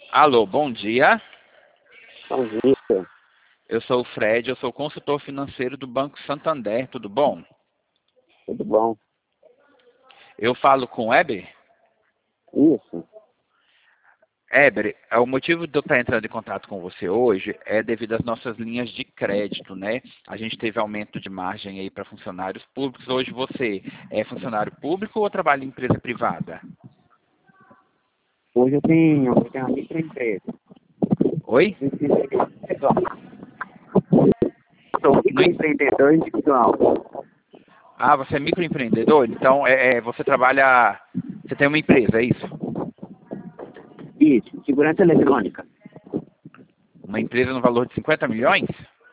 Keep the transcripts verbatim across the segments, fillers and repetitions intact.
Alô, bom dia. Bom dia. Eu sou o Fred, eu sou consultor financeiro do Banco Santander, tudo bom? Tudo bom? Eu falo com o Eber? Isso. Eber, é, o motivo de eu estar entrando em contato com você hoje é devido às nossas linhas de crédito, né? A gente teve aumento de margem aí para funcionários públicos. Hoje você é funcionário público ou trabalha em empresa privada? Hoje eu tenho, eu tenho uma microempresa. Oi? Sou Não en- microempreendedor individual. Ah, você é microempreendedor? Então, é, é, você trabalha... Você tem uma empresa, é isso? Isso, segurança eletrônica. Uma empresa no valor de cinquenta milhões?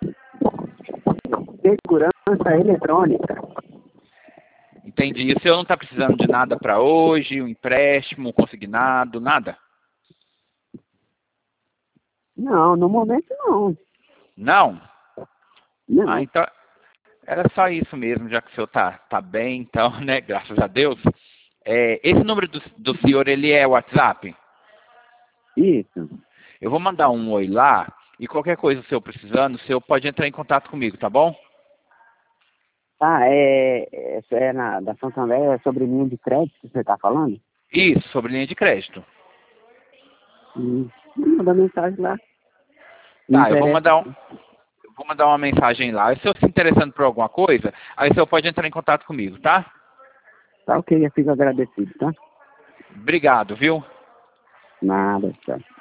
Segurança eletrônica. Entendi. E o senhor não está precisando de nada para hoje? Um empréstimo, um consignado, nada? Não, no momento não. Não? Ah, Não. então era só isso mesmo, já que o senhor tá, tá bem, então, né? Graças a Deus. É, esse número do, do senhor, ele é WhatsApp? Isso. Eu vou mandar um oi lá e qualquer coisa o senhor precisando, o senhor pode entrar em contato comigo, tá bom? Ah, é, essa é na, da Santander, é sobre linha de crédito que você está falando? Isso, sobre linha de crédito. Hum. Manda mensagem lá. Me Tá, eu vou interessa. mandar um, eu vou mandar uma mensagem lá. E se o senhor se interessando por alguma coisa, aí o senhor pode entrar em contato comigo, tá? Tá ok, eu fico agradecido, tá? Obrigado, viu? Nada, tchau.